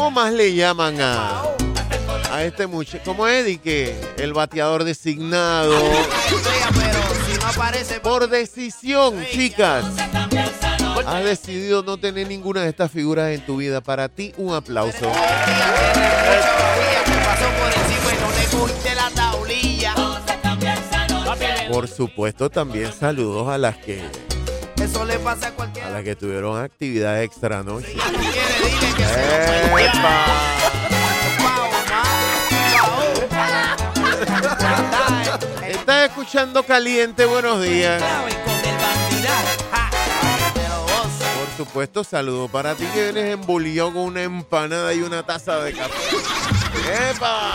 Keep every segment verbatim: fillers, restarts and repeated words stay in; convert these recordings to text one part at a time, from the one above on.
¿Cómo más le llaman a, a este muchacho? ¿Cómo es Eddie? Que el bateador designado. Por decisión, chicas. Has decidido no tener ninguna de estas figuras en tu vida. Para ti, un aplauso. Por supuesto, también saludos a las que Eso le pasa a cualquiera. a las que tuvieron actividad extra anoche. Si tú quieres, dile que se lo ¡Epa! Estás escuchando Caliente, buenos días. Por supuesto, saludo para ti que vienes embolido con una empanada y una taza de café. ¡Epa!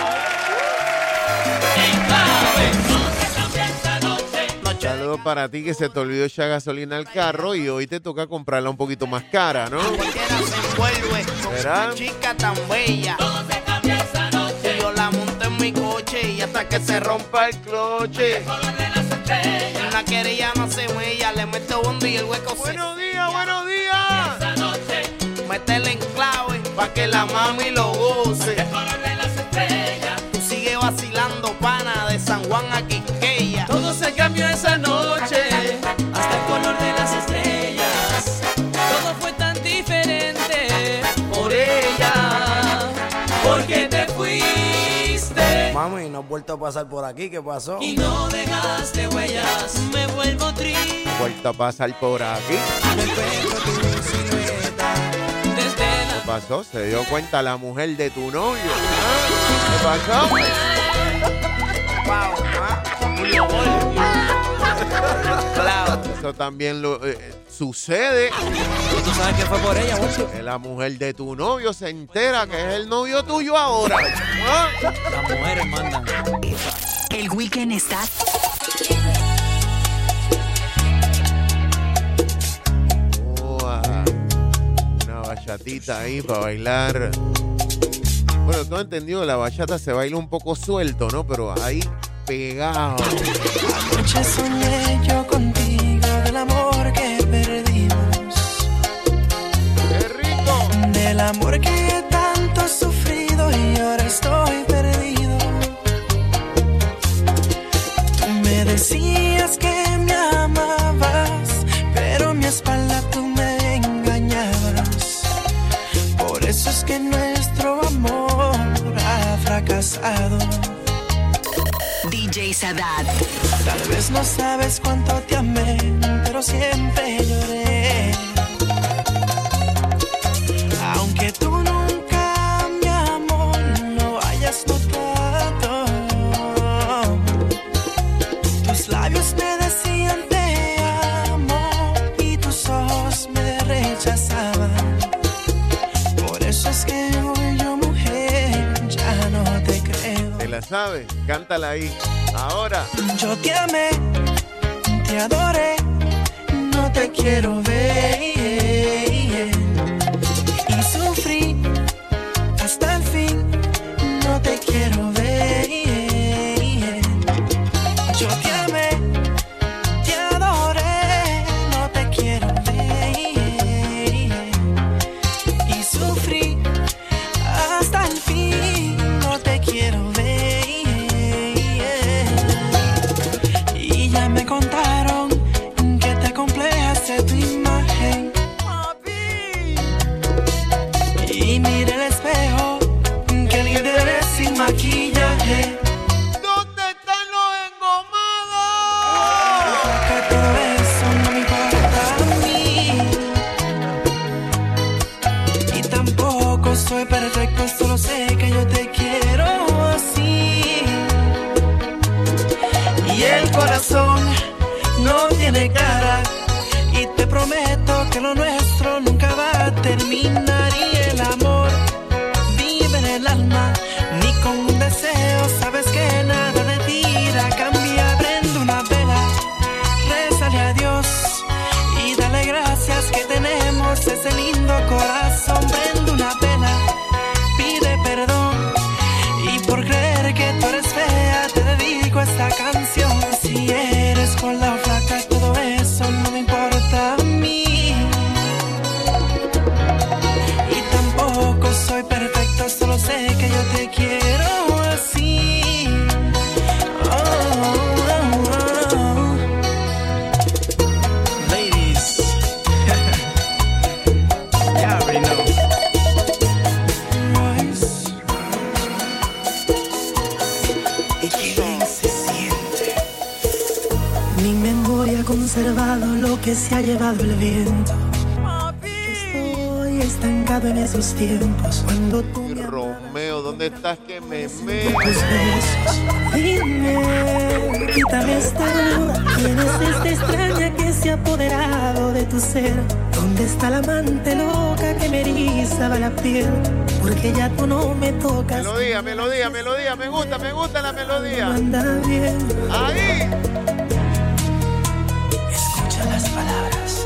Saludos para ti que se te olvidó echar gasolina al carro y hoy te toca comprarla un poquito más cara, ¿no? Cualquiera se envuelve con ¿Será? una chica tan bella. Todo se cambia esa noche. Yo la monto en mi coche y hasta que se rompa el cloche. El color de las estrellas. Una querella no se huella, le meto bondo y el hueco se... Buenos días, buenos días. Esa noche. Métele en clave pa' que la mami lo goce. El color de las estrellas. Tú sigue vacilando, pana, de San Juan a Quisqueya. Todo se cambió esa noche, hasta el color de las estrellas. Todo fue tan diferente por ella, porque te fuiste Mami, no has vuelto a pasar por aquí, ¿qué pasó? y no dejaste huellas. Me vuelvo triste Vuelta a pasar por aquí. desde ¿Qué la... pasó? ¿Se dio cuenta la mujer de tu novio? ¿Ah? ¿Qué pasó? Pau, ¿ah? Julio Bol. Claro. Eso también lo, eh, sucede. ¿Y tú sabes que fue por ella, Bolso? Que la mujer de tu novio se entera que es el novio tuyo ahora. ¿Ah? Las mujeres mandan. El weekend está... Oh, ah, una bachatita ahí para bailar. Bueno, tú has entendido, la bachata se baila un poco suelto, ¿no? Pero ahí pegado. Anoche soñé yo contigo del amor que perdimos, ¡Qué rico! del amor que tanto he sufrido y ahora estoy perdido. Tú me decías que me amabas, pero a mi espalda tú me engañabas. Por eso es que nuestro amor ha fracasado. D J Sadat. Tal vez no sabes cuánto te amé, pero siempre lloré. Aunque tú nunca, mi amor, lo hayas notado. Tus labios me decían te amo y tus ojos me rechazaban. Por eso es que hoy yo, mujer, ya no te creo. ¿Te la sabes? Cántala ahí. Ahora. Yo te amé, te adoré, no te quiero ver. Y sufrí hasta el fin, no te quiero ver. Yo te amé, te adoré, no te quiero ver. Y sufrí hasta el fin, no te quiero ver. Y ya me contaron que te complejas de tu imagen. Y mira el espejo, que lindo eres sin maquillaje. ¿Dónde están los engomados? Que todo eso no me importa a mí. Y tampoco soy perfecto, solo sé que yo te quiero así. Y el corazón no tiene cara. Y te prometo que lo nuestro nunca va a terminar. Y el amor vive en el alma, ni con un deseo sabes que nada de ti irá a cambiar. Prende una vela, rézale a Dios y dale gracias que tenemos ese lindo corazón. Prende una vela, pide perdón y por creer que tú eres fea te dedico esta canción. Si eres con la flaca, todo eso no me importa a mí. Y tampoco llevado lo que se ha llevado el viento. Estoy estancado en esos tiempos cuando tú me Romeo, ¿dónde estás que me me? tus besos. Dime, quítame esta duda. ¿Quién es esta extraña que se ha apoderado de tu ser? ¿Dónde está la amante loca que me erizaba la piel? Porque ya tú no me tocas. Melodía, melodía, melodía, me gusta, me gusta la melodía. Anda bien. Ahí. Escucha las palabras.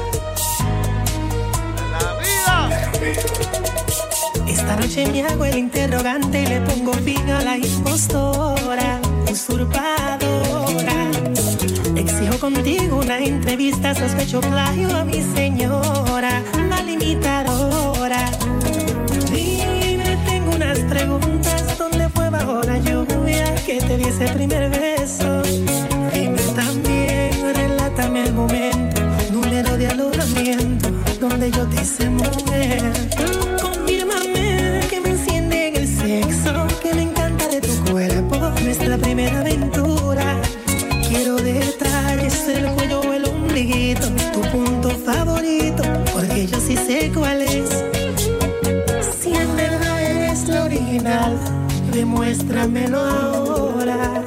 La vida. Esta noche me hago el interrogante y le pongo fin a la impostora, usurpadora. Exijo contigo una entrevista, sospecho plagio a mi señora, la limitadora. Dime, tengo unas preguntas, ¿dónde fue bajo la lluvia que te di ese primer beso? Dime también, relátame el momento, número de alojamiento, donde yo te hice mujer. Confírmame que me enciende en el sexo, que me encanta de tu cuerpo, nuestra primera aventura. Quiero detalles, el cuello o el ombliguito, tu punto favorito, porque yo sí sé cuál es. Si en verdad eres lo original, demuéstramelo ahora.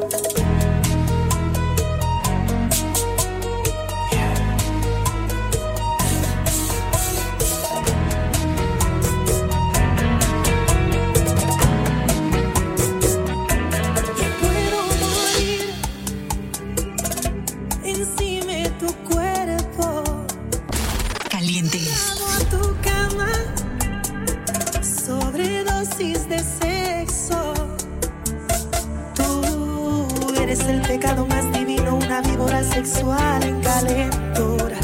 El pecado más divino, una víbora sexual en calentura.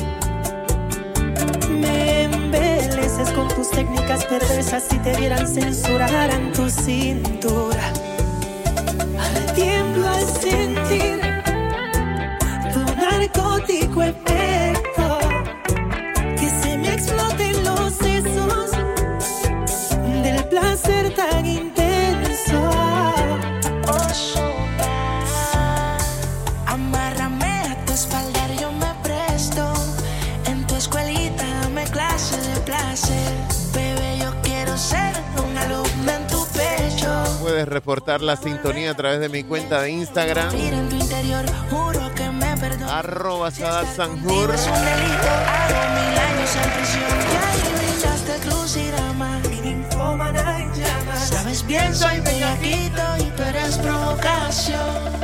Me embeleces con tus técnicas perversas, si te vieran censuraran tu cintura. Tiemblo al sentir tu narcótico efecto, que se me exploten los sesos del placer tan intenso. Puedes reportar la sintonía a través de mi cuenta de Instagram, arroba Sadat Sanjur. Sabes bien, soy bellaquito y tú eres provocación.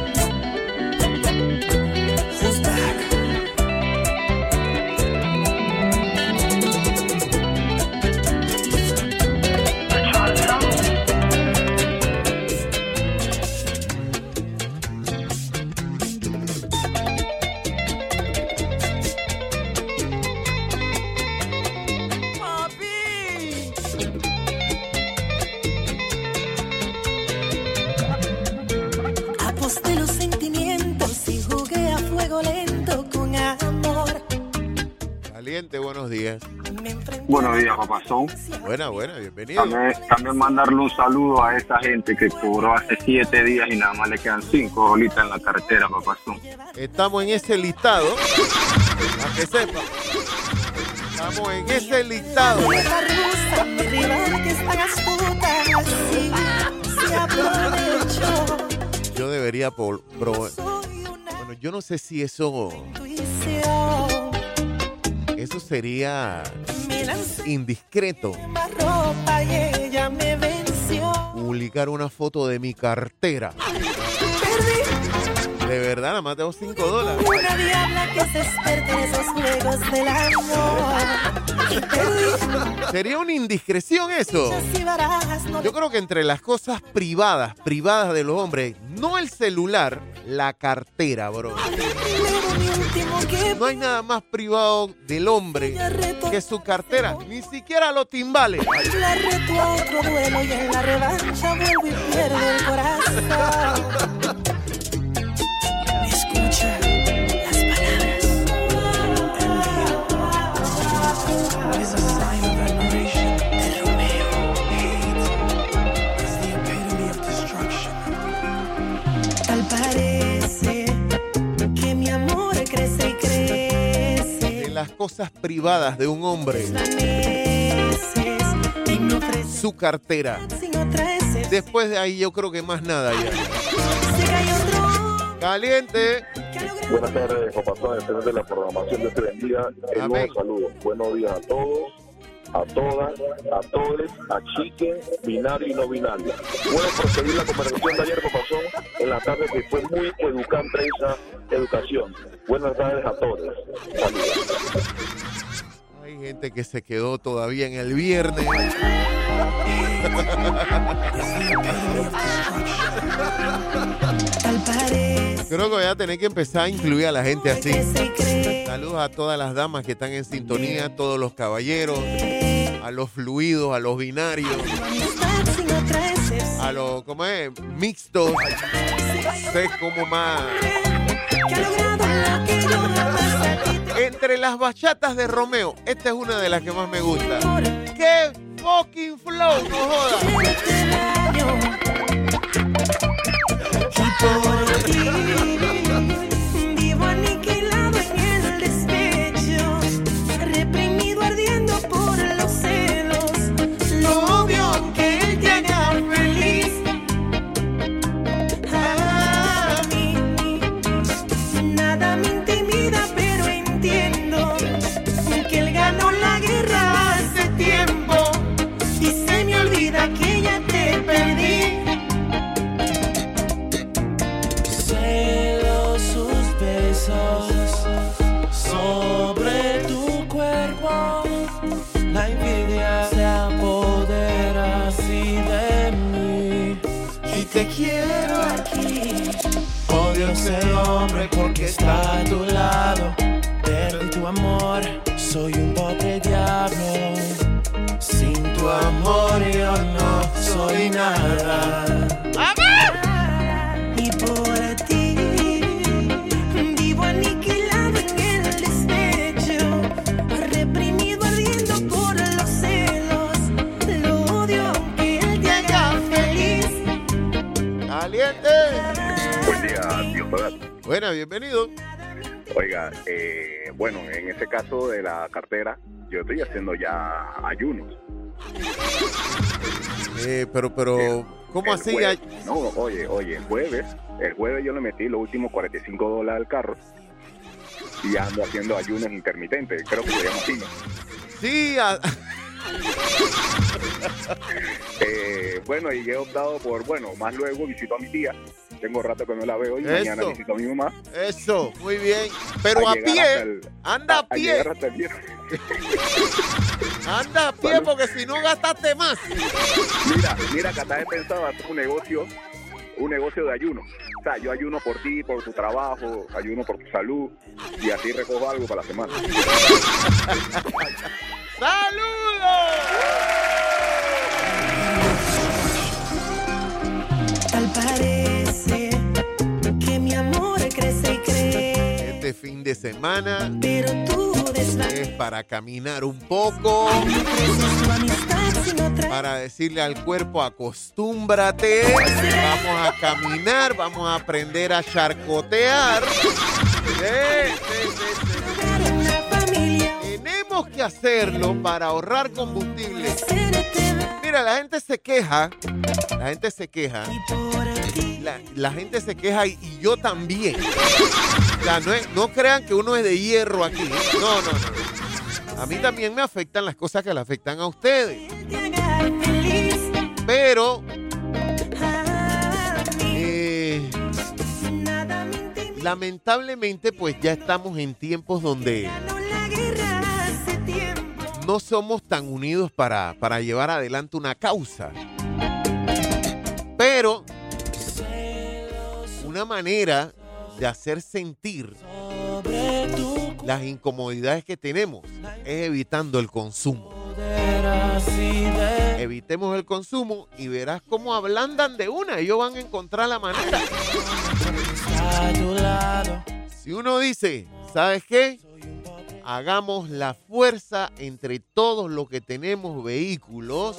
Buenos días. Buenos días, papazón. Buena, buena, bienvenido. También, también mandarle un saludo a esa gente que cobró hace siete días y nada más le quedan cinco bolitas en la cartera, papazón. Estamos en ese listado, para que sepa. Estamos en ese listado. Yo debería por, pro, bueno, yo no sé si eso Eso sería indiscreto. Publicar una foto de mi cartera. De verdad, nada más tengo cinco dólares. Una diabla que se experta en esos juegos del amor. Sería una indiscreción eso. Yo creo que entre las cosas privadas, privadas de los hombres, no el celular, la cartera, bro. No hay nada más privado del hombre que su cartera, ni siquiera los timbales. La reto a otro duelo y en la revancha vuelvo y pierdo el corazón. Escucha las palabras. Es a sign of admiration. El Romeo hate is the epitome of destruction. Tal parece que mi amor crece y crece. las cosas privadas de un hombre, su cartera. Después de ahí yo creo que más nada ya. Caliente. Buenas tardes, Jopazón, excelente de la programación de este buen día. El nuevo saludo. Buenos días a todos, a todas, a todos, a chiquen, binario y no binario. Bueno, por seguir la conversación de ayer, Jopazón, en la tarde que fue muy educante esa educación. Buenas tardes a todos. Saludos. Hay gente que se quedó todavía en el viernes. Creo que voy a tener que empezar a incluir a la gente así. Saludos a todas las damas que están en sintonía, a todos los caballeros, a los fluidos, a los binarios, a los, ¿cómo es? Mixtos. Sé cómo más. Entre las bachatas de Romeo, esta es una de las que más me gusta. ¡Qué fucking flow! ¡No jodas! Por ti, vivo aniquilado en el despecho, reprimido ardiendo por los celos. No odio que él te haga feliz. A mí nada me intimida, pero entiendo que él ganó la guerra hace tiempo y se me olvida que ya te perdí. Sobre tu cuerpo, la envidia se apodera así de mí. Y te quiero aquí. Odio ser hombre porque está a tu lado. Perdí tu amor, soy un pobre diablo. Sin tu amor yo no soy nada. Y por ti vivo aniquilado en el despecho, reprimido ardiendo por los celos. Lo odio aunque él te haga feliz. ¡Caliente! Buen día, tío Sadat. Buena, bienvenido. Oiga, eh, bueno, en ese caso de la cartera, yo estoy haciendo ya ayunos. Eh, pero, pero, ¿cómo El así? jueves- no, oye, oye, el jueves, el jueves yo le metí los últimos cuarenta y cinco dólares al carro y ando haciendo ayunos intermitentes, creo que se llama así, ¿no? Sí, a- Eh, bueno, y he optado por, bueno, más luego visito a mi tía, tengo rato que no la veo y Eso. mañana visito a mi mamá. eso, muy bien. Pero a llegar hasta pie, el- anda a a pie, llegar hasta el viernes. anda a pie porque si no gastaste más. Mira, mira, Cata, he pensado hacer un negocio, un negocio de ayuno. O sea, yo ayuno por ti, por tu trabajo, ayuno por tu salud y así recojo algo para la semana. ¡Saludos! Tal parece que mi amor crece y crece, Este fin de semana pero tú es desvaneces para caminar un poco, tu amistad sin otra. para decirle al cuerpo acostúmbrate, vamos a caminar, vamos a aprender a charcotear. Sí, sí, sí, sí. Lograr una familia, Tenemos que hacerlo para ahorrar combustible. hacerte ver. Mira, la gente se queja, la gente se queja, Y por ti la, la gente se queja y, y yo también. O sea, no, es- no crean que uno es de hierro aquí. No, no, no. A mí también me afectan las cosas que le afectan a ustedes. te haga feliz. Pero A mí eh, nada me intimida. lamentablemente pues ya estamos en tiempos donde Ganó la guerra hace tiempo. no somos tan unidos para, para llevar adelante una causa. Pero una manera de hacer sentir las incomodidades que tenemos es evitando el consumo. Evitemos el consumo y verás cómo ablandan de una. Ellos van a encontrar la manera. Si uno dice, ¿sabes qué? Hagamos la fuerza entre todos los que tenemos vehículos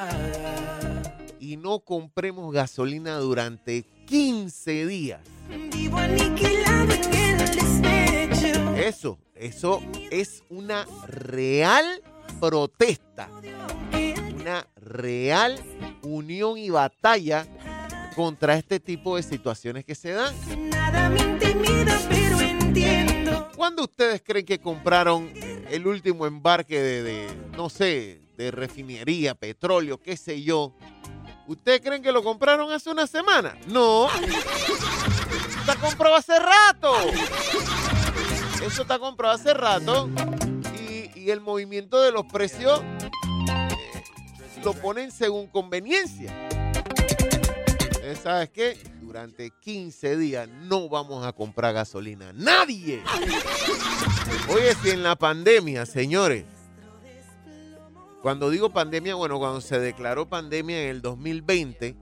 y no compremos gasolina durante quince días. Vivo aniquilado en el despecho. eso, eso es una real protesta, una real unión y batalla contra este tipo de situaciones que se dan. Nada me intimida, pero entiendo. ¿Cuándo ustedes creen que compraron el último embarque de, de, no sé, de refinería, petróleo, qué sé yo? ¿Ustedes creen que lo compraron hace una semana? No. Está comprado hace rato. Eso está comprado hace rato. Y, y el movimiento de los precios eh, lo ponen según conveniencia. ¿Sabes qué? Durante quince días no vamos a comprar gasolina. ¡Nadie! Oye, si en la pandemia, señores, cuando digo pandemia, bueno, cuando se declaró pandemia en el dos mil veinte,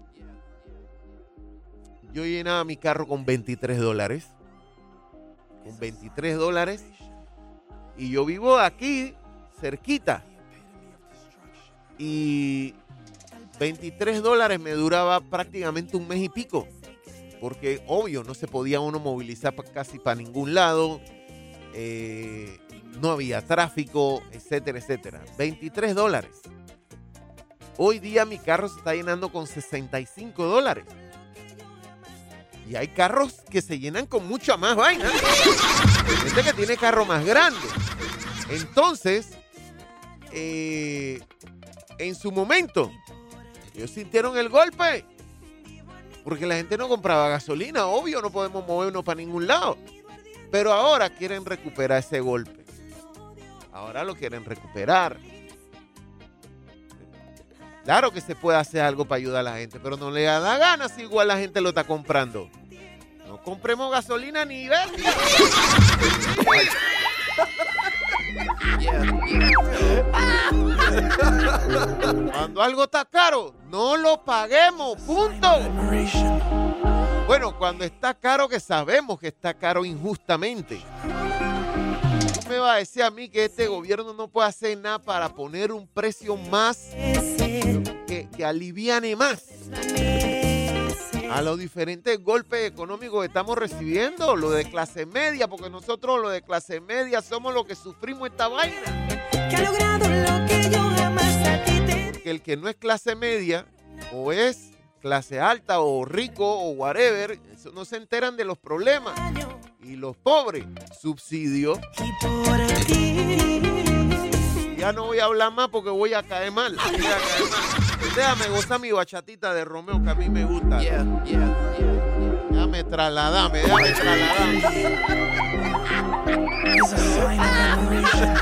yo llenaba mi carro con veintitrés dólares. Con veintitrés dólares. Y yo vivo aquí, cerquita. Y veintitrés dólares me duraba prácticamente un mes y pico. Porque, obvio, no se podía uno movilizar casi para ningún lado. Eh, no había tráfico, etcétera, etcétera. veintitrés dólares. Hoy día mi carro se está llenando con sesenta y cinco dólares. Y hay carros que se llenan con mucha más vaina. Hay gente que tiene carro más grande. Entonces, eh, en su momento, ellos sintieron el golpe. Porque la gente no compraba gasolina. Obvio, no podemos movernos para ningún lado. Pero ahora quieren recuperar ese golpe. Ahora lo quieren recuperar. Claro que se puede hacer algo para ayudar a la gente, pero no le da ganas si igual la gente lo está comprando. No compremos gasolina ni bestia. Cuando algo está caro, no lo paguemos, punto. Bueno, cuando está caro, que sabemos que está caro injustamente. Tú me vas a decir a mí que este gobierno no puede hacer nada para poner un precio más que, que aliviane más a los diferentes golpes económicos que estamos recibiendo, lo de clase media, porque nosotros los de clase media somos los que sufrimos esta vaina. Que ha logrado lo que yo jamás a ti te... Porque el que no es clase media o es clase alta o rico o whatever, eso no se enteran de los problemas. Y los pobres, subsidio. Y por ti. Ya no voy a hablar más porque voy a caer mal. Voy a caer mal. Déjame gozar mi bachatita de Romeo que a mí me gusta. Yeah, yeah, yeah, yeah. Déjame trasladarme, déjame trasladarme. It's a sign of admiration.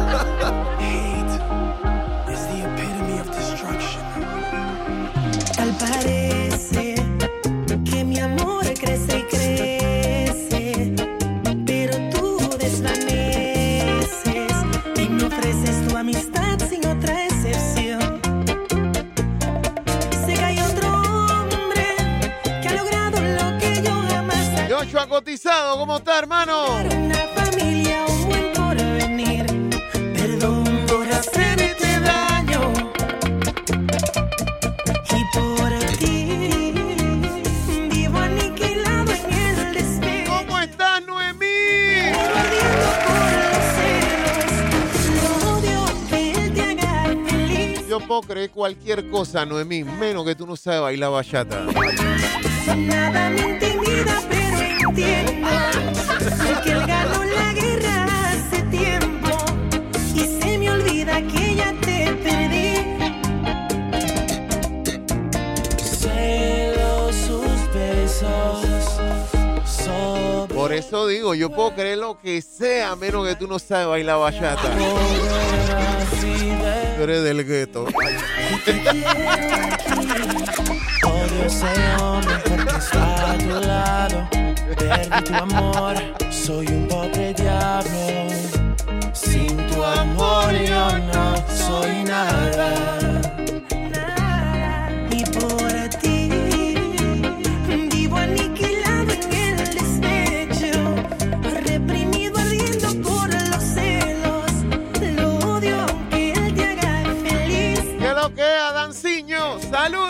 Hate is the epitome of destruction. Tal parece que mi amor crece y crece, pero tú desvaneces y me ofreces tu amistad sin otra excepción. Sé que hay otro hombre que ha logrado lo que yo jamás. Joshua Cotizado, ¿cómo está, hermano? Una familia, un buen porvenir. Perdón por hacerte daño. Y por ti vivo aniquilado en el despecho. ¿Cómo estás, Noemí? Ardiendo por los celos. Lo odio que él te haga feliz. Yo puedo creer cualquier cosa, Noemí, menos que tú no sabes bailar bachata. Nada me intimida, pero entiendo que él ganó la guerra hace tiempo y se me olvida que ya te perdí. Celos sus besos. Por eso digo, yo puedo creer lo que sea, menos que tú no sabes bailar bachata. Tú eres del gueto. Odio ese hombre porque está a tu lado. Perdí tu amor, soy un pobre diablo. Sin tu amor yo no soy nada. Y por ti vivo aniquilado en el despecho, reprimido ardiendo por los celos. Lo odio aunque él te haga feliz. ¿Qué es lo que es, Adanciño? ¡Saludos!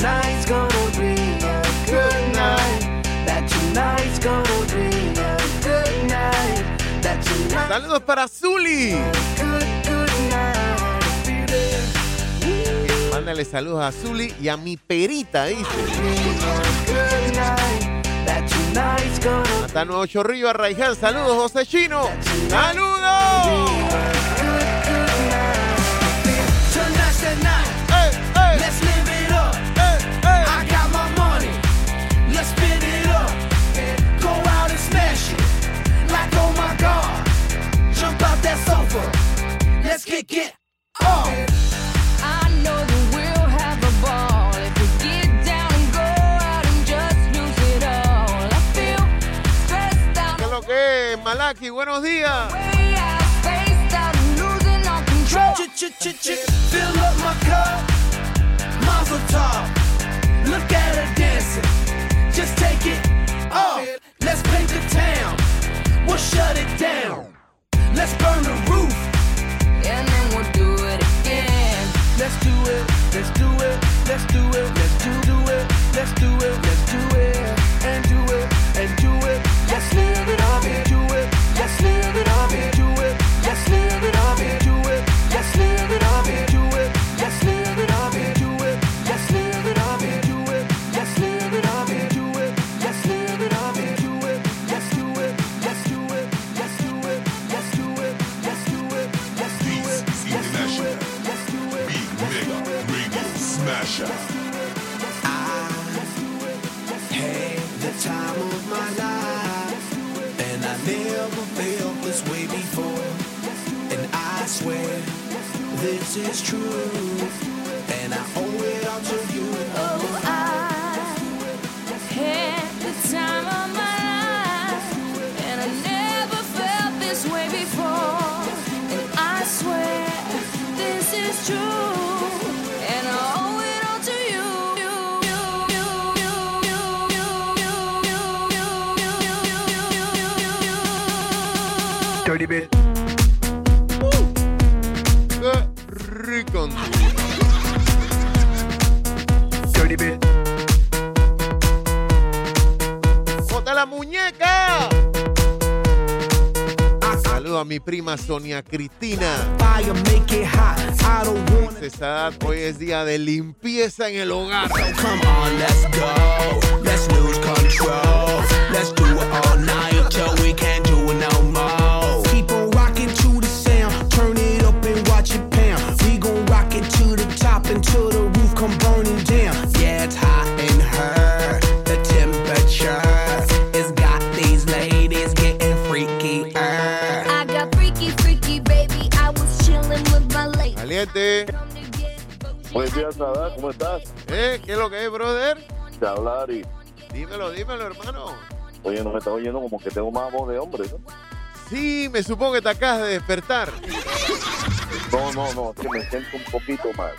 tonight's gonna be a good night. That tonight's gonna be a good night. That tonight. Saludos para Zuli. Good, good night. Mándale saludos a Zuli y a mi perita, dice. Good night. That tonight's gonna. Hasta Nuevo Chorrillo, Arraiján. Saludos, José Chino. ¡Saludos! Tonight's the night. Hey, hey. Let's live it up. Hey, hey. I got my money. Let's spin it up. Go out and smash it. Like, oh my God. Jump out that sofa. Let's kick it off. I know that we'll have a ball if we get down and go out and just lose it all. I feel stressed out. ¿Qué es lo que es, Malaki? Buenos días. Way out, spaced out, losing all control. Fill up my cup. Mazel tov. Look at her dancing. Just take it off. Let's paint the town. We'll shut it down. Let's burn the roof. And then we'll do it again. Let's do it. Let's do it. Let's do it. Let's do do it. Let's do it. Let's do it. And do it. And do it. Let's live it up and do it. Let's live it up and do it. Let's live it up and do it. Let's live it up and do it. Let's live it up and do it. Let's live it up and do it. Let's live it up and do it. Let's live it up and do it. Let's do it. Let's do it. Let's do it. Let's do it. Let's do it. Let's do it. Let's do it. Let's do it. Big Mega Radio Smasher. I had the time of my life, and I never felt this way before. And I swear this is true, and I owe it all to you. Oh, I had the time of my life, and I never felt this way before. And I swear this is true, and I owe it all to you. Dirty bit. Qué rico. Dirty bit. ¡Bota la muñeca! Saludo a mi prima Sonia Cristina. Fire, make it hot. I don't want it. César, hoy es día de limpieza en el hogar. Come on, let's go. Let's lose control. Let's do it all night till we can't do it no more. Keep on rocking to the sound. Turn it up and watch it pound. We gon' rock it to the top until the roof come burning down. Yeah, it's hot in her. The temperature has got these ladies getting freaky. I got freaky, freaky, baby. I was chilling with my lady. Caliente. Buenos días, Sadar, ¿cómo estás? ¿Eh? ¿Qué es lo que es, brother? Te habla Ari. Dímelo, dímelo, hermano. Oye, no me está oyendo como que tengo más voz de hombre, ¿no? Sí, me supongo que te acabas de despertar. No, no, no, es que me siento un poquito mal.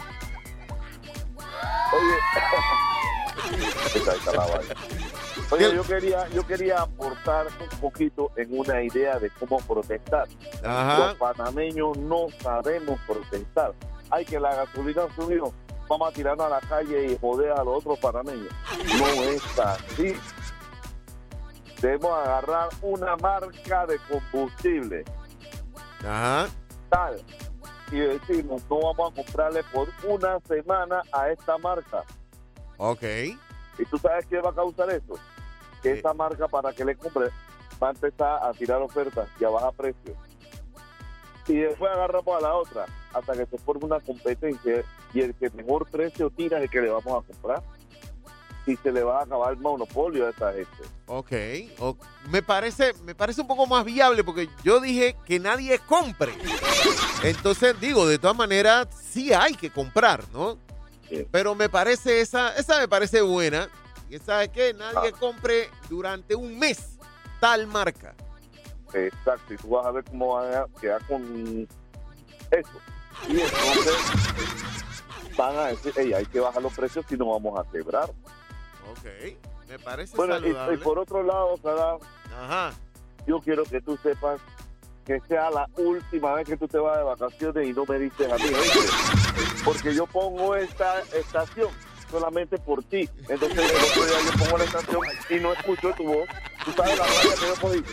Oye, esta, esta la vaina. Oye, yo quería, yo quería aportar un poquito en una idea de cómo protestar. Ajá. Los panameños no sabemos protestar. Hay que la gasolina subió, vamos a tirarnos a la calle y joder a los otros panameños. No es así. Debemos agarrar una marca de combustible. Ajá. Tal. Y decimos, no vamos a comprarle por una semana a esta marca. Ok. ¿Y tú sabes qué va a causar eso? Que Sí. esa marca, para que le compre, va a empezar a tirar ofertas y a bajar precios. Y después agarramos a la otra hasta que se forme una competencia y el que mejor precio tira es el que le vamos a comprar. Y se le va a acabar el monopolio a esa gente. Ok. O- me parece, me parece un poco más viable porque yo dije que nadie compre. Entonces, digo, de todas maneras, sí hay que comprar, ¿no? Sí. Pero me parece esa, esa me parece buena. Y ¿sabes qué? Nadie Ah. compre durante un mes tal marca. Exacto, y tú vas a ver cómo van a quedar con eso. Y entonces van a decir, hey, hay que bajar los precios si no vamos a quebrar. Ok. Me parece Bueno, y, saludable. y por otro lado, Sadam, Ajá. yo quiero que tú sepas que sea la última vez que tú te vas de vacaciones y no me dices a mí, ¿oíste? Porque yo pongo esta estación solamente por ti. Entonces el otro día yo pongo la estación y no escucho tu voz. Tú sabes la raya que yo podí.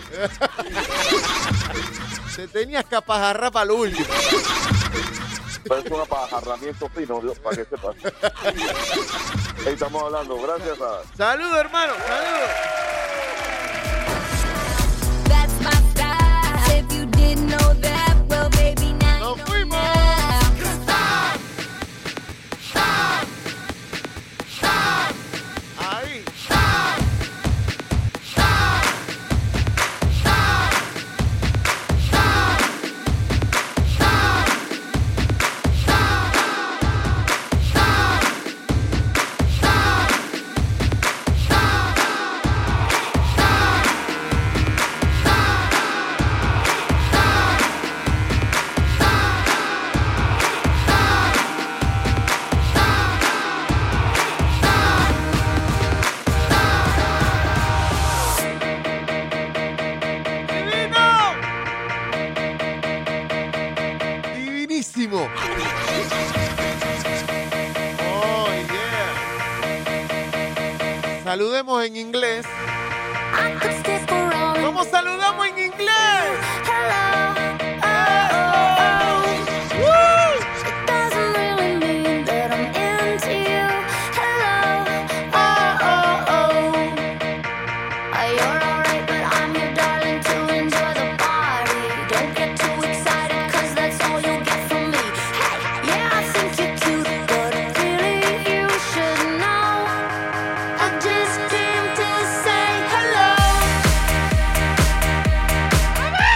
Te tenías que apajarrar para lo último. Pero es un apajarramiento fino, Dios, para que sepas. Ahí estamos hablando. Gracias a... Saludos, hermano. Saludos. That's my style. If you didn't know that, well, baby, now Nos you know fuimos. now. Ahí. Divino. Divinísimo. Oh, yeah. Saludemos en inglés. I could stay for all ¿Cómo saludamos en inglés? Hello, oh, oh, oh. It doesn't really mean that I'm into you. Hello, oh, oh, oh. Uh, You're alright, but I'm your darling to enjoy the party. Don't get too excited, cause that's all you'll get from me. Hey, yeah, I think you're cute, but really you should know. I just came to say hello. Hello.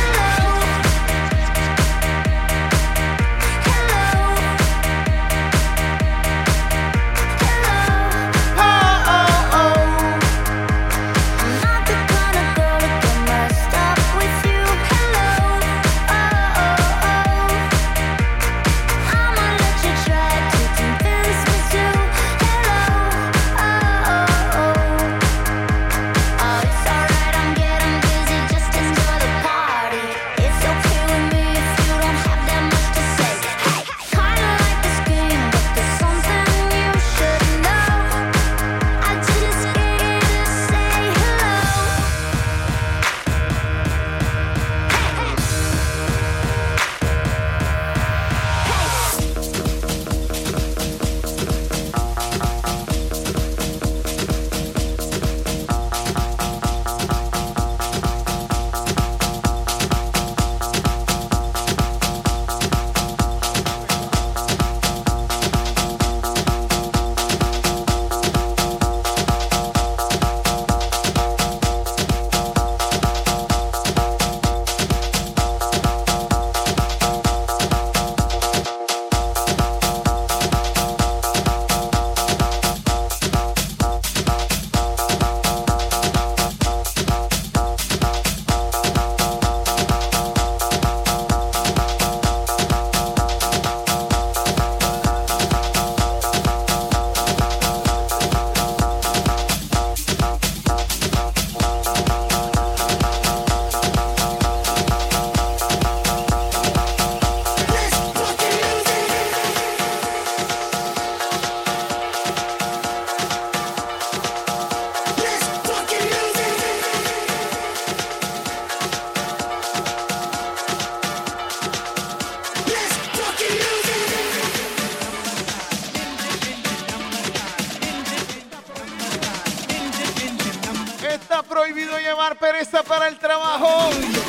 prohibido llevar pereza para el trabajo.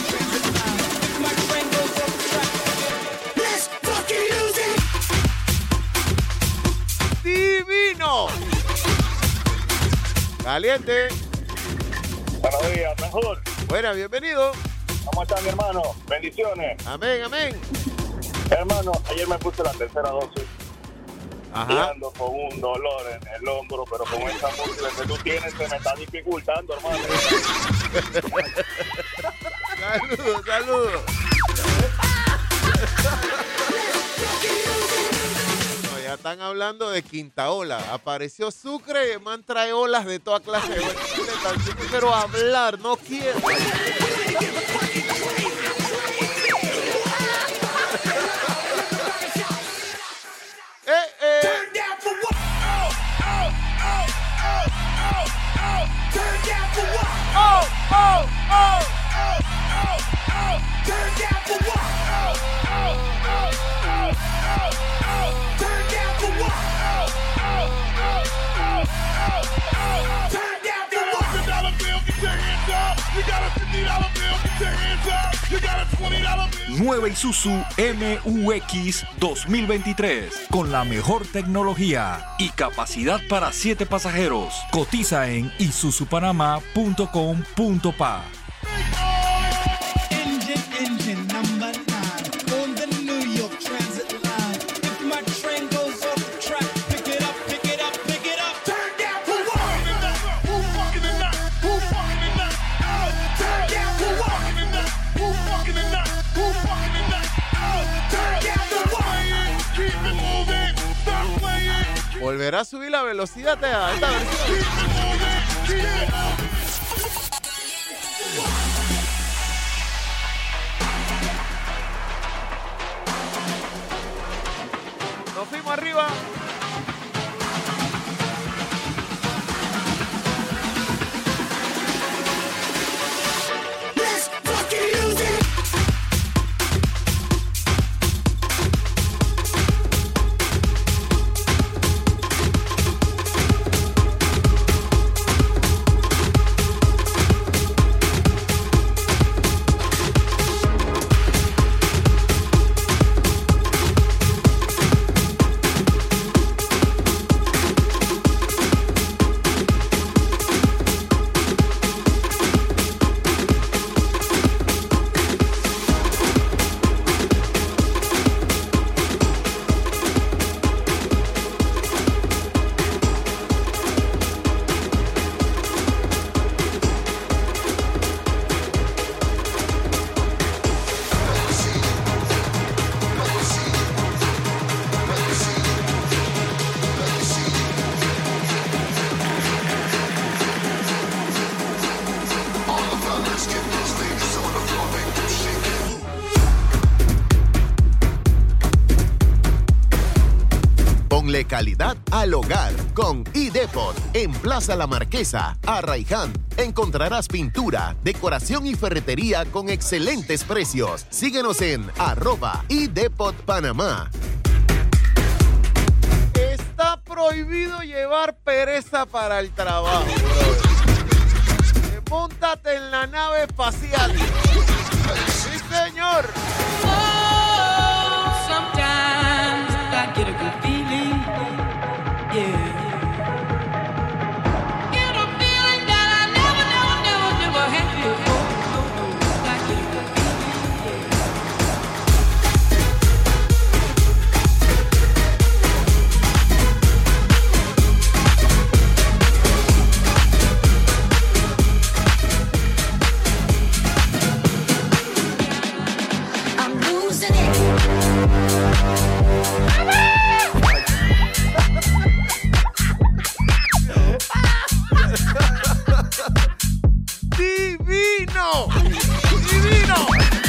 Divino. Caliente. Buenos días, mejor. Buena, bienvenido. ¿Cómo están, mi hermano? Bendiciones. Amén, amén. Hermano, ayer me puse la tercera dosis. Ajá. Y ando con un dolor en el hombro, pero con esa música que tú tienes se me está dificultando, hermano. Saludos, saludos. No, ya están hablando de quinta ola. Apareció Sucre y el man trae olas de toda clase. Yo quiero hablar, no quiero. Eh, eh. Nueva Isuzu M U X dos mil veintitrés. Con la mejor tecnología y capacidad para siete pasajeros. Cotiza en isuzu panamá punto com punto pa. Engine, engine number nine on the New York Transit line. If my train goes off the track, pick it up, pick it up, pick it up. Turn down for what? Who fucking in that? Who fucking in that? Oh, turn down for what? Who fucking in that? Who fucking in that? Oh, turn down for what? Keep it moving, stop playing. Volverá a subir la velocidad a esta versión. Nos fuimos arriba. Let's fucking use it. Ponle calidad al hogar con iDepot. En Plaza La Marquesa, Arraiján, encontrarás pintura, decoración y ferretería con excelentes precios. Síguenos en arroba iDepot Panamá. Está prohibido llevar pereza para el trabajo, brother. Móntate en la nave espacial. Sí, señor. Oh, sometimes I get a good feeling, yeah. Get a feeling that I never, never, never, never had before. I get a good feeling, I'm losing it. ¡Divino! ¡Divino!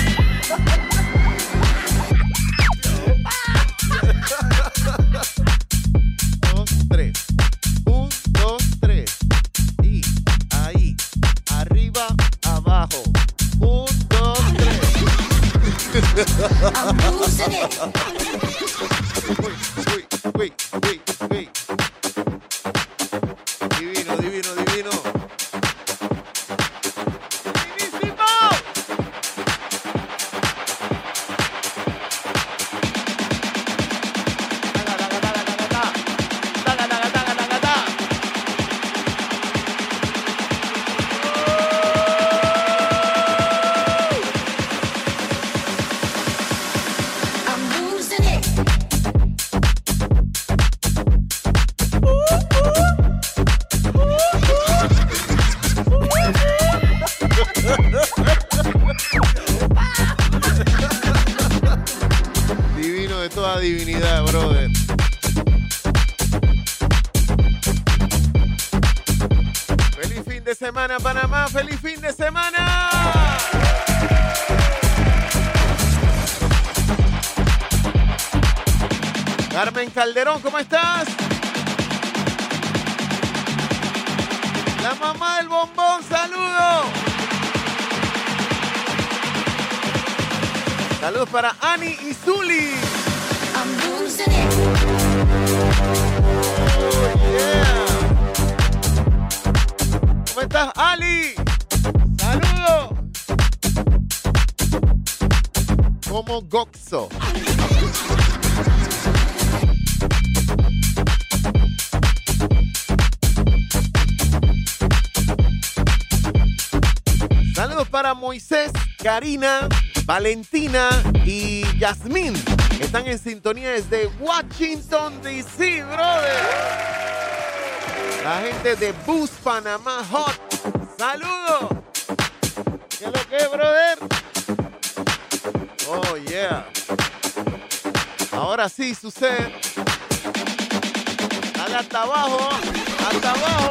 Dos, tres. Un, dos, tres. Y ahí. Arriba, abajo. Un, dos, tres. I'm losing it. Uy, uy, uy, uy, uy. Divino, divino, divino. ¡Divinísimo! I'm losing it. Divino de toda divinidad, brother. Feliz fin de semana, Panamá. Feliz fin de semana. Carmen Calderón, ¿cómo estás? La mamá del bombón, saludo. Saludos para Ani y Zuli. I'm losing it. Oh, yeah. ¿Cómo estás, Ali? Saludos. como Goxo. Saludos para Moisés, Karina, Valentina y Yasmín. Están en sintonía desde Washington, D C, brother. La gente de Bus Panamá Hot. ¡Saludos! ¿Qué es lo que es, brother? Oh, yeah. Ahora sí sucede. Dale hasta abajo. Hasta abajo.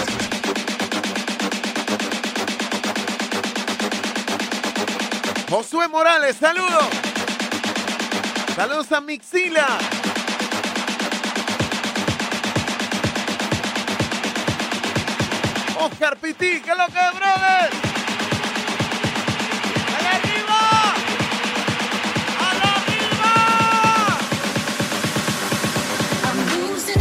Josué Morales, saludos. Saludos a Mixila. Oscar Pití, ¿qué es lo que es, brother? ¡Allá arriba! ¡Allá arriba! I'm losing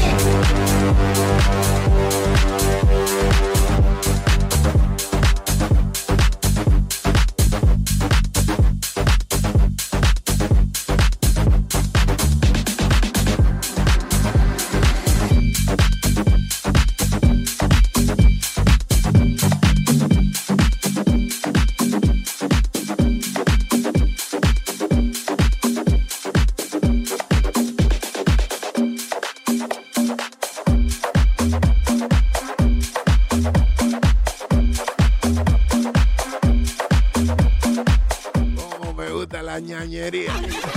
la ñañería.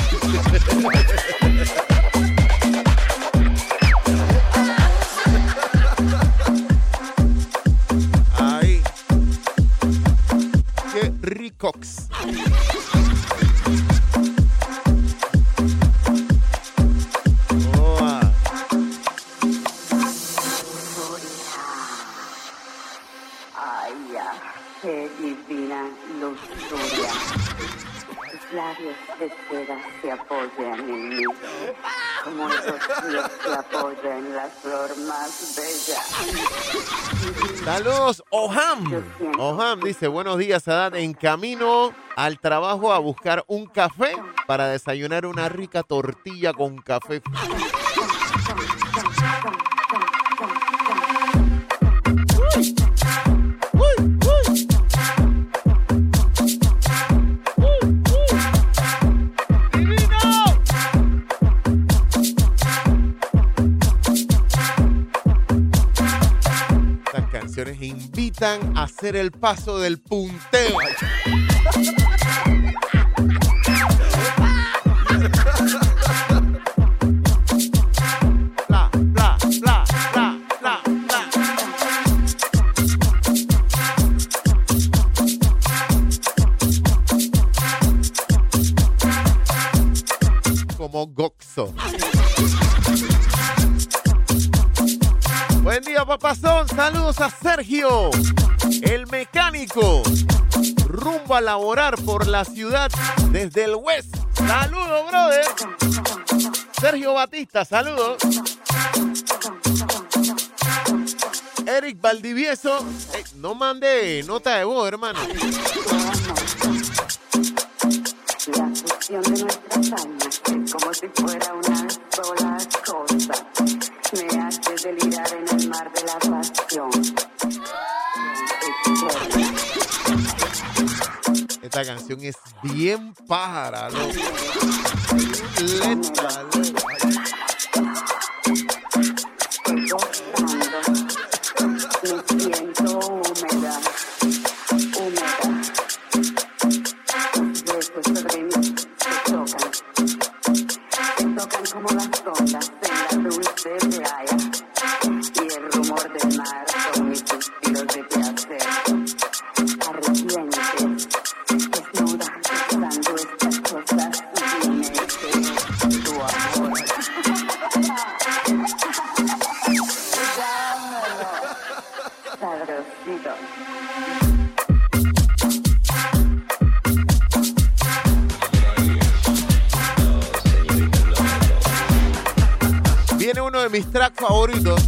Ahí. Qué ricox. Oh, ay, ya, qué divina lujuria. Tus labios de seda se apoyan en mí, como esos ríos se apoyan en la flor más bella. Saludos, Oham. Oham dice, buenos días, Sadat. En camino al trabajo a buscar un café para desayunar una rica tortilla con café. Invitan a hacer el paso del punteo. Bla, bla, bla, bla, bla, bla. Como Goxo. Buen día, papazón. Saludos a Sergio, el mecánico, rumbo a laborar por la ciudad desde el West. Saludos, brother. Sergio Batista, saludos. Eric Valdivieso, eh, no mande nota de voz, hermano. La fusión de nuestras almas es como si fuera una sola cosa. Me hace delirar en el mar de la pasión. Esta canción es bien pájara, loco. Letra, loco. Me siento húmeda, húmeda. Tus besos sobre mí se tocan, se tocan como las ondas en la dulce playa y el rumor del mar con mis suspiros de placer. Ardientes, desnuda, pensando estas cosas sublimes de tu amor. Sabrosito. Viene uno de mis tracks favoritos.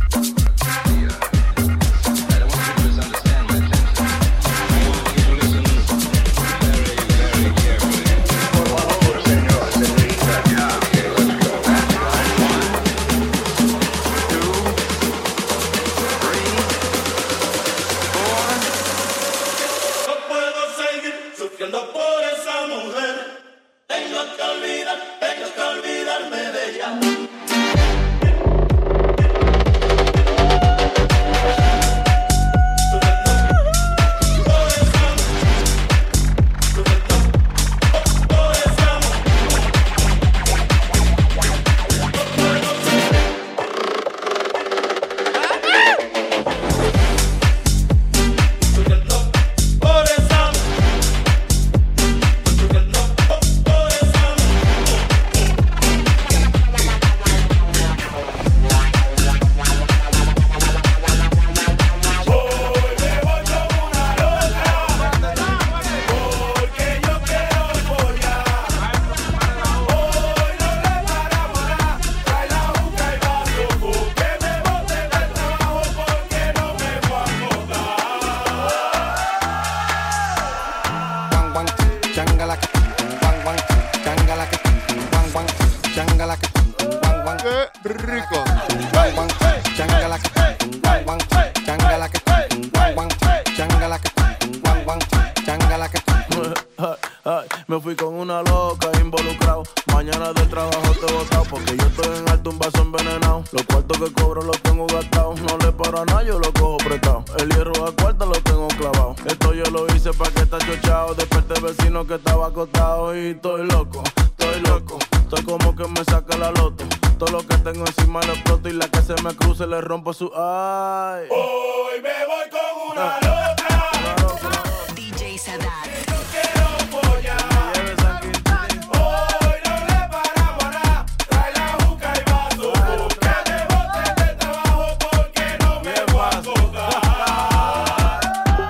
cojo prestado. El hierro a cuarta lo tengo clavado. Esto yo lo hice pa' que está chochado. Desperté vecino que estaba acostado y estoy loco, estoy loco. Estoy como que me saca la loto. Todo lo que tengo encima lo exploto y la que se me cruce le rompo su ay. Hoy me voy con una loca. D J Sadat. Yo quiero follar. Hoy no le paramos a nada. Trae la juca y vaso. Que te botes de trabajo porque no me voy a soltar.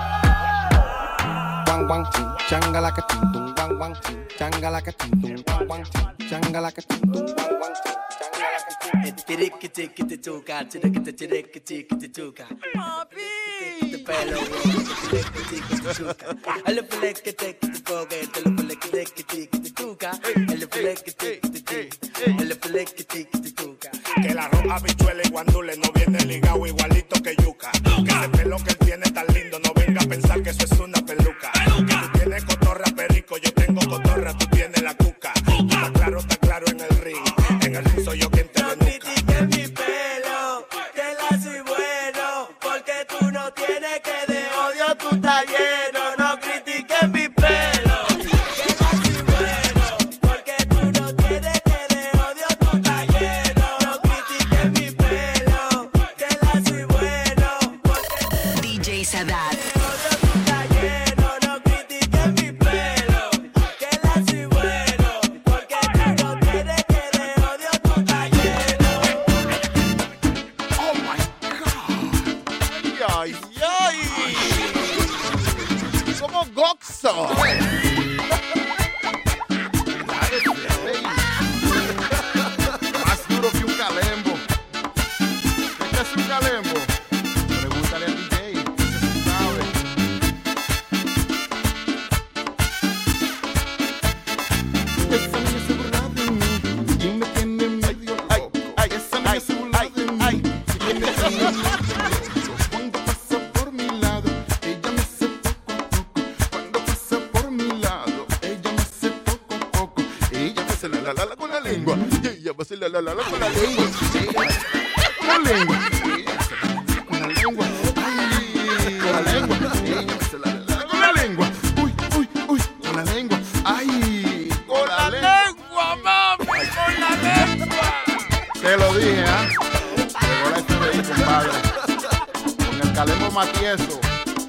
Guan guan chin, changalaca chin, tum, guan guan chin, changalaca chin, tum, guan guan chin, changalaca chin, tum, guan guan chin, changalaca chin. Tirique, tique, tituca, tirique, tirique, tique, tituca. Papi. Te pelo, tirique, tique, tituca. El fleque, tique, tituca. El fleque, tique, tique, tituca. El fleque, tique, tique. El fleque, tique, tituca. Que la roja habichuela y guandule no viene ligado igualito que yuca. Que ese pelo que él tiene tan lindo, no venga a pensar que eso es una peluca. Que tú tienes cotorra perico, yo tengo cotorra, tú tienes la cuca. Está claro, está claro en el ring. En el ring soy yo quien te denuca. Mi pelo, que la soy bueno, porque tú no tienes que de odio, tú estás lleno. No critiques mi pelo, que la soy bueno, porque tú no tienes que de odio, tú estás lleno. No critiques mi pelo, que la soy bueno, porque D J Sadat. Ay, ay. Como Goxo. Más duro que un calembo. ¿Qué es un calembo? Pregúntale al D J, ese sí sabe. Esa niña se burla de mí y me tiene medio loco. Esa niña se burla de mí y me tiene medio loco. Cuando pasa por mi lado, ella me hace poco a poco. Cuando pasa por mi lado, ella me hace poco a poco. Ella me hace la la la la con la lengua. Y ella me hace la la la la con la lengua. Con la lengua. Con la lengua. Ay, con la lengua. Ella me hace la la la con la lengua. Uy, uy, uy, con la lengua. Ay, con la lengua, mami. Con la lengua. Te lo dije, ¿ah? Llegó la F B I, compadre. Con el calembo matieso.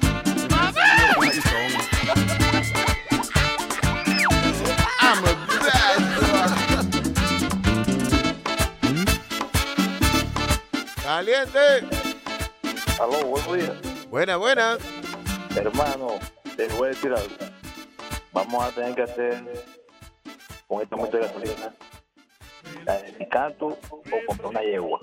I'm a Caliente. Aló, buenos días. Buena, buena. Hermano, te voy a decir algo. Vamos a tener que hacer con esta mucha gasolina la de mi canto o comprar una yegua.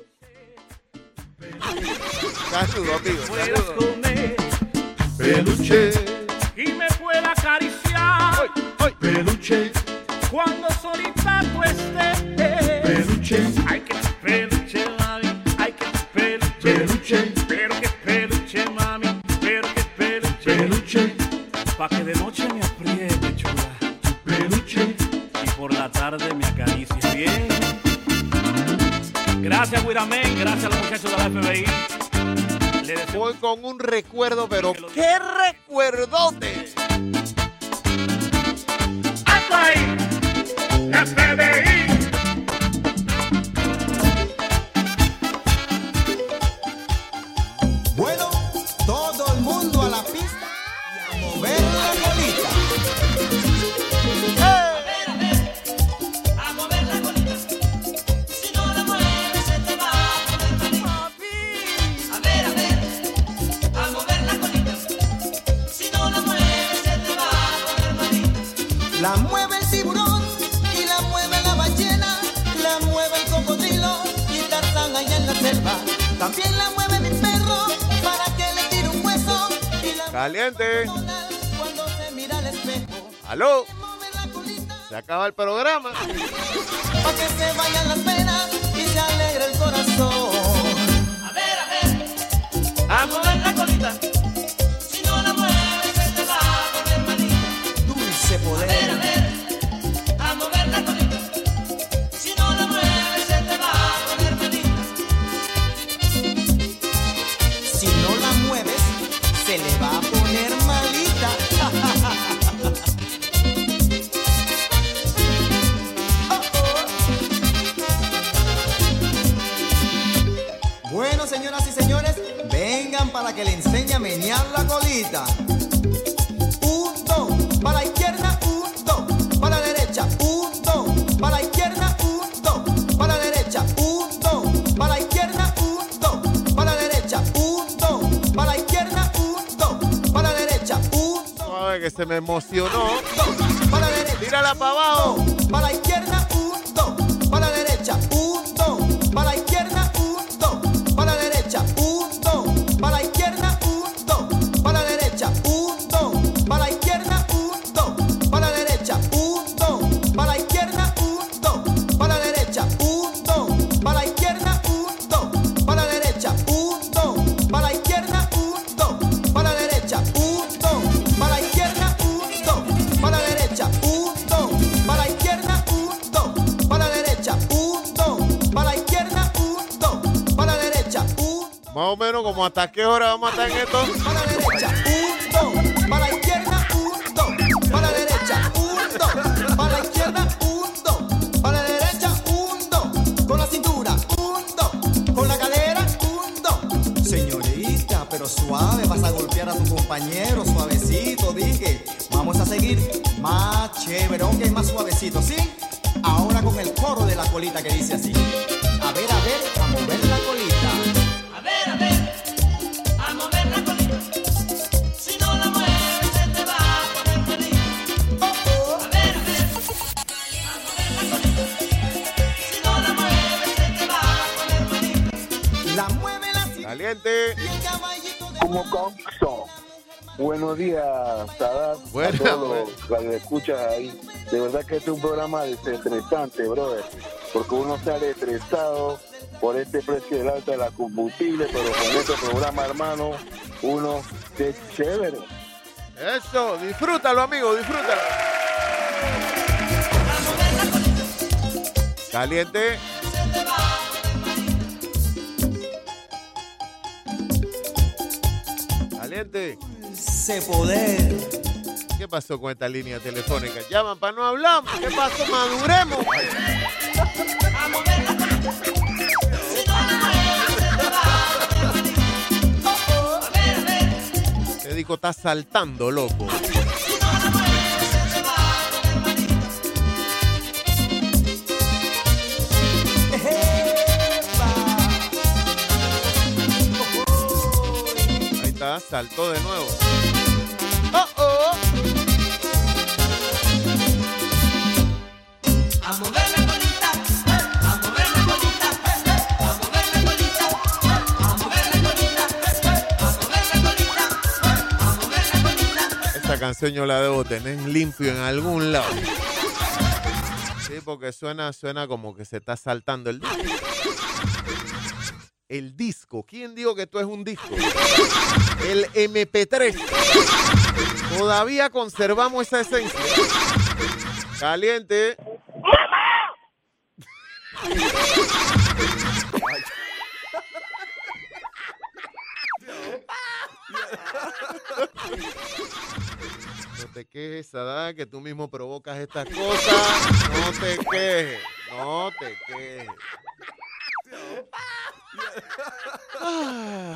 Saludos, amigo. puedas comer Peluche. y me pueda acariciar. Peluche. Cuando solita tú estés. Peluche. Ay, que peluche, mami. Ay, que peluche. Peluche. Pero que peluche, mami. Pero que peluche. Peluche. Pa' que de noche me apriete, chula. Peluche. Y por la tarde me acaricie bien. Gracias, Wiramén. Gracias a los muchachos de la F B I. Le deseo... Voy con un recuerdo, pero ¡qué recuerdote! ¡Hasta ahí! ¡F B I! Bueno, todo el mundo a la pista y a mover la colita. A mover la colita. Si no la mueves se te va a poner malita. A ver, a ver. A mover la colita. Si no la mueves se te va a poner malita. La mueve el tiburón y la mueve la ballena, la mueve el cocodrilo y Tarzán allá en la selva. También la mueve mi perro para que le tire un hueso y la Caliente. cuando se mira al espejo. Aló. Se acaba el programa. Pa' que se vayan las penas y se alegre el corazón. A ver, a ver. A mover la colita. Si no la mueves se te va a poner malita. Dulce poder. A ver, a ver. A mover la colita. Si no la mueves se te va a poner malita. Si no la se le va a poner malita. Bueno, señoras y señores, vengan para que le enseñe a menear la colita. Un, dos, para la izquierda, un, dos, para la derecha, un, dos, para la izquierda, un, dos, para la derecha, un, dos, para la izquierda, un, dos, para la derecha, un, dos, para la izquierda, un, dos, para la derecha, un, dos. Ay, que se me emocionó. Para la derecha, tírala para abajo. Para la izquierda, un, dos, para la derecha, un, dos, para la izquierda, un, dos, para la derecha, un, dos, para la izquierda, un, dos, para la derecha, un, dos, para la izquierda, un, dos, para la derecha, un, dos, para la izquierda, un, dos, para la derecha, un, dos, para la izquierda, un, dos, para la derecha, un, dos, para la izquierda, un, dos, para la derecha, un, dos, para la izquierda, un, dos, para la derecha, un, dos, para la izquierda, un, dos, para la derecha, un, dos, para la izquierda, un, dos, para la derecha, un. Más o menos como hasta qué hora vamos a estar en esto. Para la derecha, un, dos, para la izquierda, un, dos, para la derecha, un, dos, para la izquierda, un, dos, para la derecha, un, dos, con la cintura, un, dos, con la cadera, un, dos. Señorita, pero suave, vas a golpear a tu compañero, suavecito, dije. Vamos a seguir más chévere, ok, más suavecito, ¿sí? Ahora con el coro de la colita que dice así. A ver, a ver, a mover la colita. A ver, a ver, a mover la colita. Si no la mueves se te va a poner malita. A ver, a ver, a mover la colita. Si no la mueves se te va a poner malita. La mueve la Caliente. Como Conso. Buenos días, Sadat. Buena, a todos los que escuchas ahí. De verdad que este es un programa desestresante, brother. Porque uno sale estresado por este precio del alta de la combustible, pero con este programa, hermano, uno qué chévere. Eso, disfrútalo, amigo, disfrútalo. Caliente. Caliente. Se poder. ¿Qué pasó con esta línea telefónica? Llaman para no hablar. ¿Qué pasó? Maduremos. Te digo, está saltando, loco. Ahí está, saltó de nuevo. Oh, oh. A mover la colita, a mover la colita, a mover la colita, a mover la colita, a mover la colita, a mover la colita. Esta canción yo la debo tener limpio en algún lado. Sí, porque suena, suena como que se está saltando el disco. El disco. ¿Quién dijo que esto es un disco? El eme pe tres. Todavía conservamos esa esencia. Caliente. No te quejes, Sadá, que tú mismo provocas estas cosas. No te quejes. No te quejes. Ah.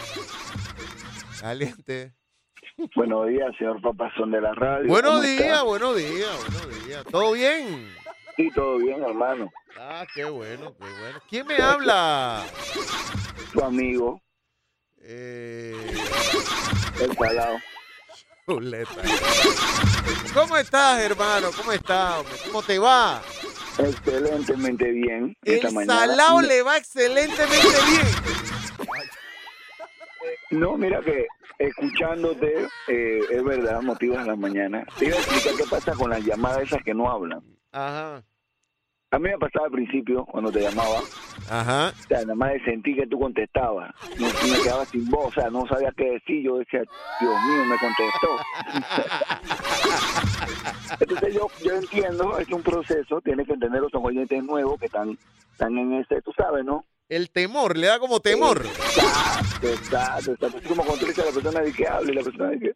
Caliente. Buenos días, señor Papazón de la radio. Buenos ¿Cómo días, está? buenos días, buenos días. ¿Todo bien? Sí, todo bien, hermano. Ah, qué bueno, qué bueno. ¿Quién me habla? Tu amigo, Eh... el salado. Chuleta. ¿Cómo estás, hermano? ¿Cómo estás? hombre? ¿Cómo te va? Excelentemente bien. Esta El mañana. salado le va excelentemente bien. No, mira que escuchándote, eh, es verdad, motivas en la mañana. Te iba a explicar qué pasa con las llamadas esas que no hablan. Ajá. A mí me pasaba al principio, cuando te llamaba, Ajá. o sea, nada más de sentir que tú contestabas. No, me quedaba sin voz, o sea, no sabía qué decir. Yo decía, Dios mío, me contestó. Entonces yo, yo entiendo, es un proceso, tienes que entender los oyentes nuevos que están, están en ese, tú sabes, ¿no? El temor, le da como temor. Exacto, exacto, exacto. Así como cuando tú le dices a la persona de que hable y la persona de que...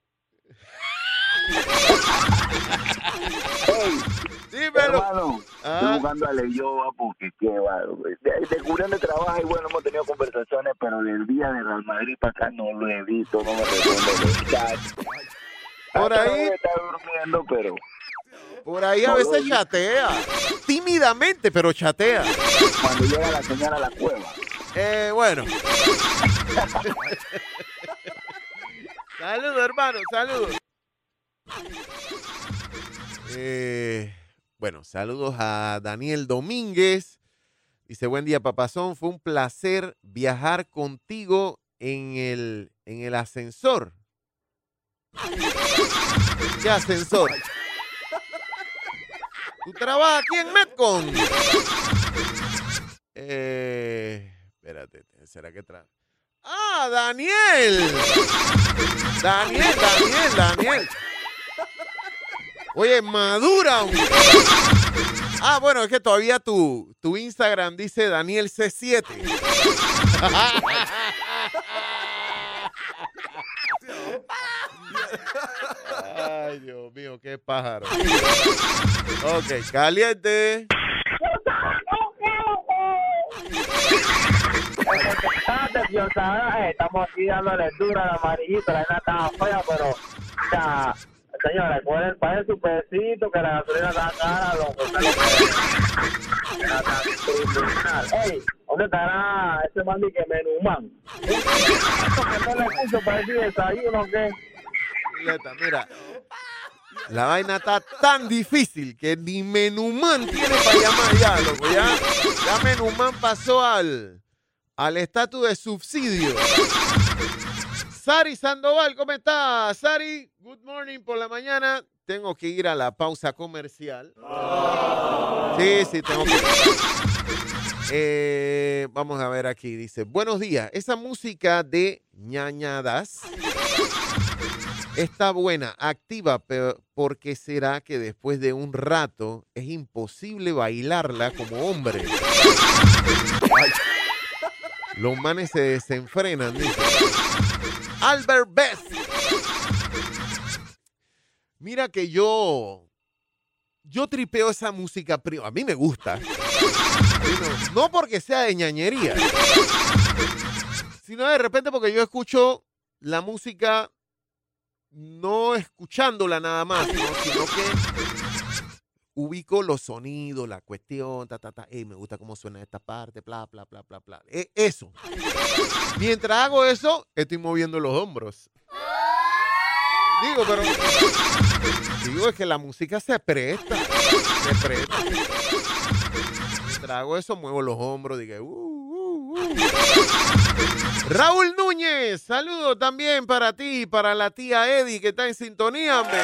Hey, dímelo. Hermano, Ah. estoy buscando a Leyoa porque qué bárbaro. De, de Curión de trabajo y bueno, hemos tenido conversaciones, pero del día de Real Madrid para acá no lo he visto, no me responde los chats. Por Hasta ahí- debe estar durmiendo, pero... Por ahí a No, veces no. chatea. Tímidamente, pero chatea. Cuando llega la señal a la cueva. Eh, bueno. Saludos, hermano, saludos. Eh, bueno, saludos a Daniel Domínguez. Dice, buen día, papazón. Fue un placer viajar contigo en el, en el ascensor. ¿Qué ascensor? Tú trabajas aquí en Metcon. Eh, espérate, ¿será que trae? ¡Ah, Daniel! Daniel, Daniel, Daniel. Oye, madura. Ah, bueno, es que todavía tu, tu Instagram dice Daniel C siete. Ay, Dios mío, qué pájaro. Ok, caliente. Estamos aquí dándole dura a la amarillita, la nena estaba fea, pero, o sea, señora, pueden pagar su pesito, que la gasolina está cara, loco. Ey, ¿dónde estará ese mandi que Menumán? Que no le escucho para decir desayuno, ¿o qué? Chuleta, mira, la vaina está tan difícil que ni Menumán tiene para llamar ya, loco. Ya, ya Menumán pasó al al estatus de subsidio. Sari Sandoval, ¿cómo estás? Sari, good morning por la mañana. Tengo que ir a la pausa comercial. Sí, sí, tengo que ir. Eh, vamos a ver aquí, dice, buenos días, esa música de ñañadas está buena, activa, pero ¿por qué será que después de un rato es imposible bailarla como hombre? Ay, los manes se desenfrenan, dice. Albert Best. Mira que yo, yo tripeo esa música, a mí me gusta. No, no porque sea de ñañería, sino de repente porque yo escucho la música no escuchándola nada más, ¿no? Sino que ubico los sonidos, la cuestión, ta, ta, ta. Hey, me gusta cómo suena esta parte, bla, bla, bla, bla, bla. Eh, eso. Mientras hago eso, estoy moviendo los hombros. Digo, pero... Digo, es que la música se presta. Se presta. Mientras hago eso, muevo los hombros. Digo, uh, uh, uh. Raúl Núñez, saludo también para ti y para la tía Eddie que está en sintonía, hombre.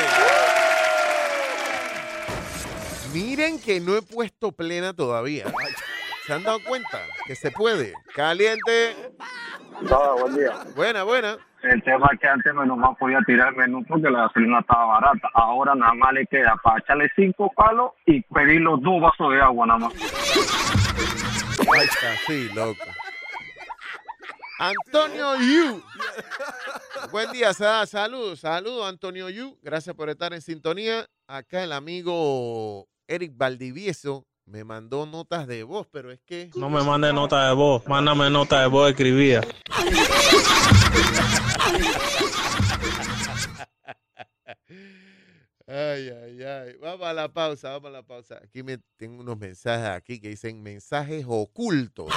Miren que no he puesto plena todavía. ¿Se han dado cuenta? Que se puede. Caliente. No, buen día. Buena, buena. El tema es que antes menos más podía tirar el menú porque la gasolina estaba barata. Ahora nada más le queda para echarle cinco palos y pedir los dos vasos de agua nada más. Ahí está, sí, loco. Antonio Yu. Buen día, saludos, saludos Antonio Yu. Gracias por estar en sintonía. Acá el amigo Eric Valdivieso me mandó notas de voz, pero es que... No me mande nota de voz, mándame nota de voz escribida. Ay, ay, ay. Vamos a la pausa, vamos a la pausa. Aquí me tengo unos mensajes aquí que dicen mensajes ocultos.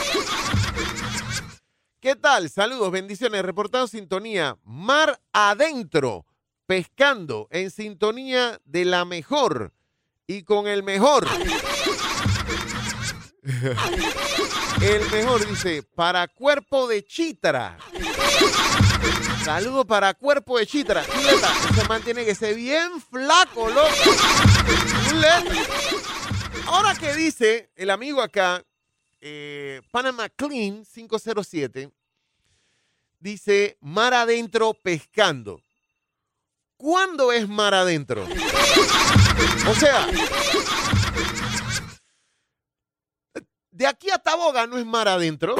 ¿Qué tal? Saludos, bendiciones. Reportado sintonía. Mar adentro, pescando en sintonía de la mejor y con el mejor. El mejor dice, para cuerpo de chitra. Saludos para cuerpo de chitra. Chuleta, ese man tiene que ser bien flaco, loco. Chuleta. Ahora que dice el amigo acá, eh, Panama Clean cinco cero siete, dice mar adentro pescando. ¿Cuándo es mar adentro? O sea, de aquí a Taboga no es mar adentro.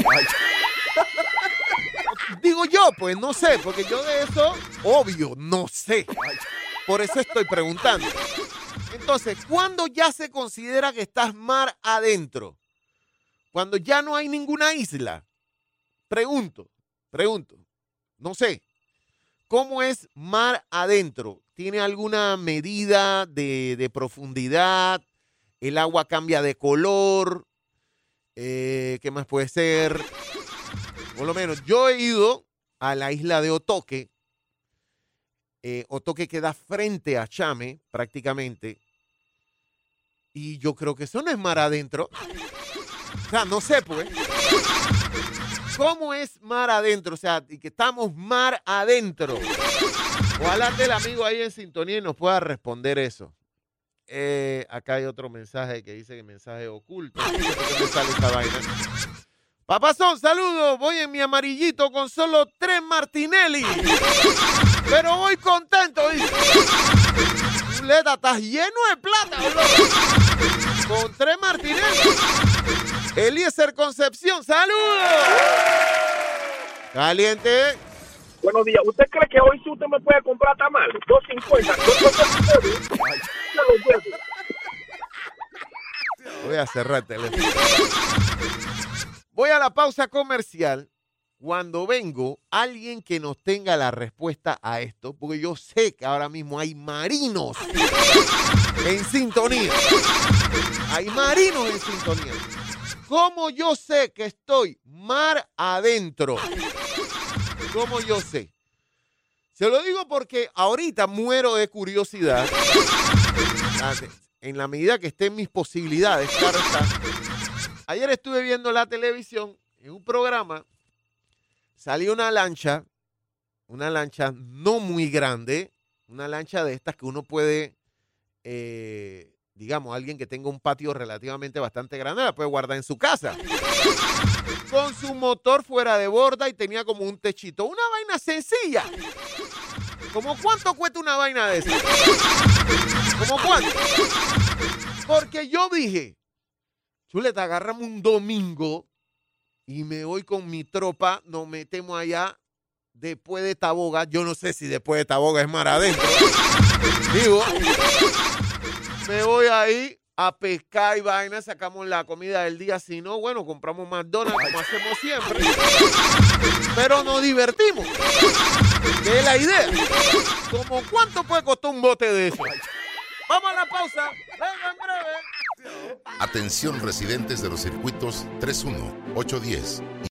Digo yo, pues no sé, porque yo de eso, obvio, no sé. Por eso estoy preguntando. Entonces, ¿cuándo ya se considera que estás mar adentro? Cuando ya no hay ninguna isla. Pregunto, pregunto. No sé. ¿Cómo es mar adentro? ¿Tiene alguna medida de, de profundidad? ¿El agua cambia de color? Eh, ¿Qué más puede ser? Por lo menos yo he ido a la isla de Otoque. Eh, Otoque queda frente a Chame, prácticamente. Y yo creo que eso no es mar adentro. O sea, no sé, pues. ¿Cómo es mar adentro? O sea, y que estamos mar adentro. Ojalá esté el amigo ahí en sintonía y nos pueda responder eso. Eh, acá hay otro mensaje que dice que mensaje oculto. ¿Por qué me sale esta vaina? Papazón, saludos. Voy en mi amarillito con solo tres Martinelli. Pero voy contento. Dice. Chuleta, estás lleno de plata, bro. Con tres Martinelli. Eliezer Concepción, saludos. Caliente. Buenos días. ¿Usted cree que hoy sí usted me puede comprar tamal? dos cincuenta. Voy a cerrar el teléfono. Voy a la pausa comercial. Cuando vengo, alguien que nos tenga la respuesta a esto, porque yo sé que ahora mismo hay marinos en sintonía. Hay marinos en sintonía. ¿Cómo yo sé que estoy mar adentro? ¿Cómo yo sé? Se lo digo porque ahorita muero de curiosidad. En la medida que estén mis posibilidades, claro está. Ayer estuve viendo la televisión, en un programa, salió una lancha, una lancha no muy grande, una lancha de estas que uno puede, eh, digamos, alguien que tenga un patio relativamente bastante grande, la puede guardar en su casa. Con su motor fuera de borda y tenía como un techito. Una vaina sencilla. ¿Cómo cuánto cuesta una vaina de esa? ¿Cómo cuánto? Porque yo dije, Chuleta, agarramos un domingo y me voy con mi tropa, nos metemos allá después de Taboga. Yo no sé si después de Taboga es mar adentro. Digo, me voy ahí a pescar y vaina, sacamos la comida del día. Si no, bueno, compramos McDonald's como hacemos siempre. Pero nos divertimos. Que es la idea. ¿Cómo cuánto puede costar un bote de eso? Vamos a la pausa. Venga en breve. Atención residentes de los circuitos tres uno, ocho diez